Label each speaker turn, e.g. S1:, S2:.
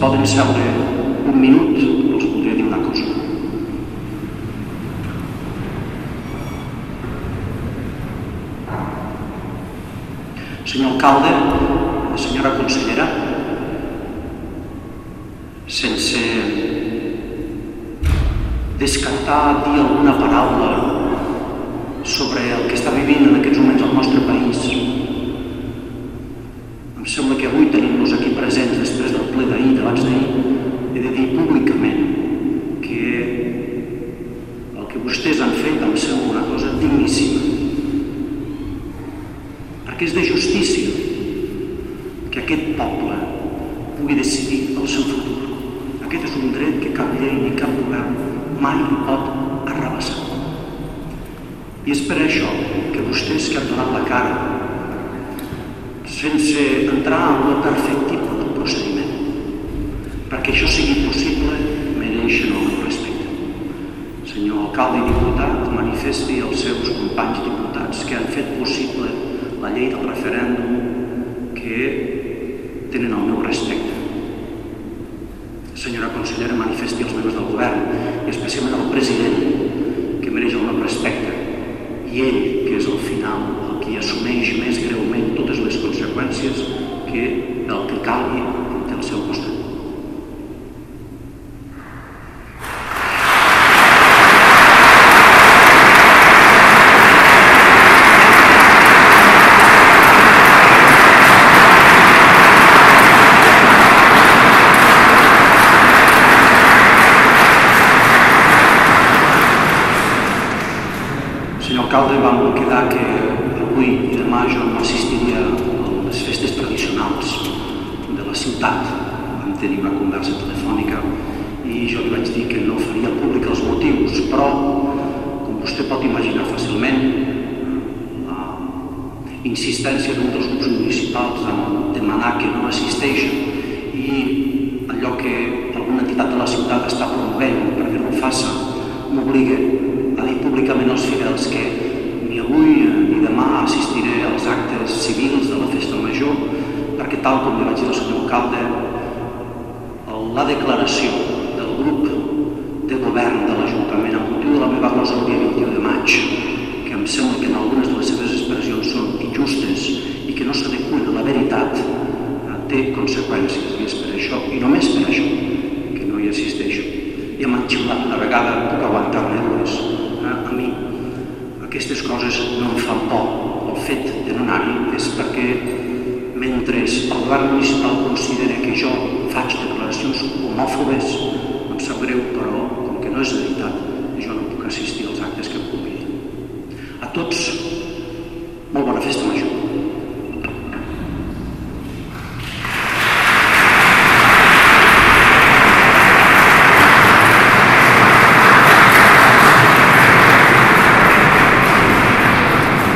S1: poden seure un minut, els voldria dir una cosa. Senyor alcalde, senyora consellera, sense descartar dir alguna paraula sobre el que està vivint en aquests moments el nostre país, em sembla que avui tenim-nos aquí presents després del ple d'ahir, d'abans d'ahir, he de dir públicament que el que vostès han fet em sembla una cosa digníssima, perquè és de justícia que aquest poble pugui decidir el seu futur. Aquest és un dret que cap llei ni cap govern mai pot arrabassar. I és per això que vostès que han donat la cara, sense entrar en lo perfectible del procediment, perquè això sigui possible, mereixen el meu respecte. Senyor alcalde i diputat, manifesti als seus companys diputats que han fet possible la llei del referèndum que tenen el meu respecte. Senyora consellera, manifesti als membres del govern i especialment al president, que mereix el meu respecte, i ell, que és al final el qui assumeix més greument totes les conseqüències que el que calgui té al seu costat. Senyor alcalde, vam quedar que avui i demà jo no assistiria a les festes tradicionals de la ciutat. Vam tenir una conversa telefònica i jo li vaig dir que no faria públic els motius, però, com vostè pot imaginar fàcilment, la insistència d'un dels grups municipals en demanar que no assisteixen i allò que alguna entitat de la ciutat està promovent perquè no ho faça, m'obliga a dir públicament als fidels que ni avui ni demà assistiré als actes civils de la festa major perquè, tal com li vaig dir al senyor alcalde, la declaració del grup de govern de l'Ajuntament amb motiu de la meva glosa el dia 21 de maig, que em sembla que en algunes de les seves expressions són injustes i que no s'adeqüen a la veritat, té conseqüències, i és per això, i només per això, que no hi assisteixo. Ja m'han xiulat una vegada, puc aguantar-ne-les. A mi aquestes coses no em fan por. El fet de no anar-hi és perquè mentre el govern municipal considera que jo faig declaracions homòfobes, em sap greu, però com que no és veritat, jo no puc assistir als actes que em convidin. A tots